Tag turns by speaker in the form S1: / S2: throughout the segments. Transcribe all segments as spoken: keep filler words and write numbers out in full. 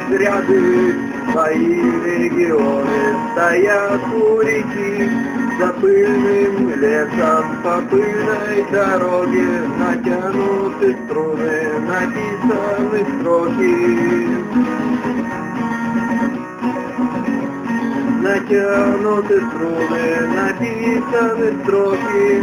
S1: ряды, мои легионы стоят у реки. За пыльным лесом по пыльной дороге натянуты струны, написаны строки. Натянуты струны, написаны строки.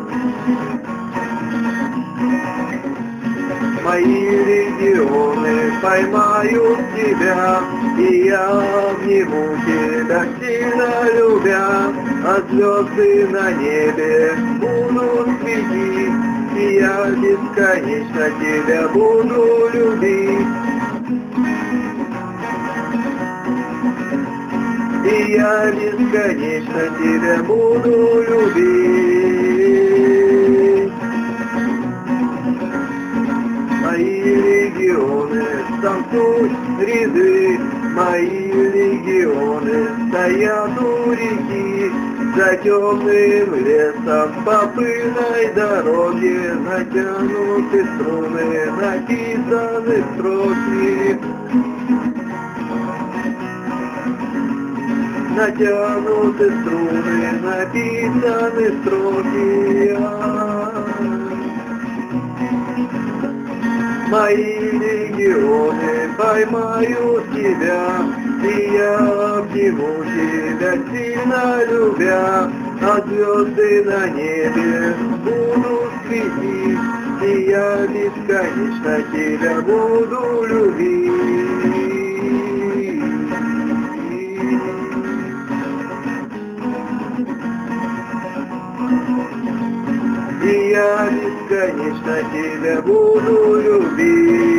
S1: Мои легионы поймают тебя, и я обниму тебя, сильно любя. А звезды на небе будут светить, и я бесконечно тебя буду любить. И я бесконечно тебя буду любить. Мои легионы сомкнут ряды, мои легионы стоят у реки. За темным лесом по пыльной дороге натянуты струны, написаны строки. Натянуты струны, написаны строки. Мои легионы поймают тебя, и я обниму тебя, сильно любя. А звезды на небе будут светить, и я бесконечно тебя буду любить. И я бесконечно тебя буду любить.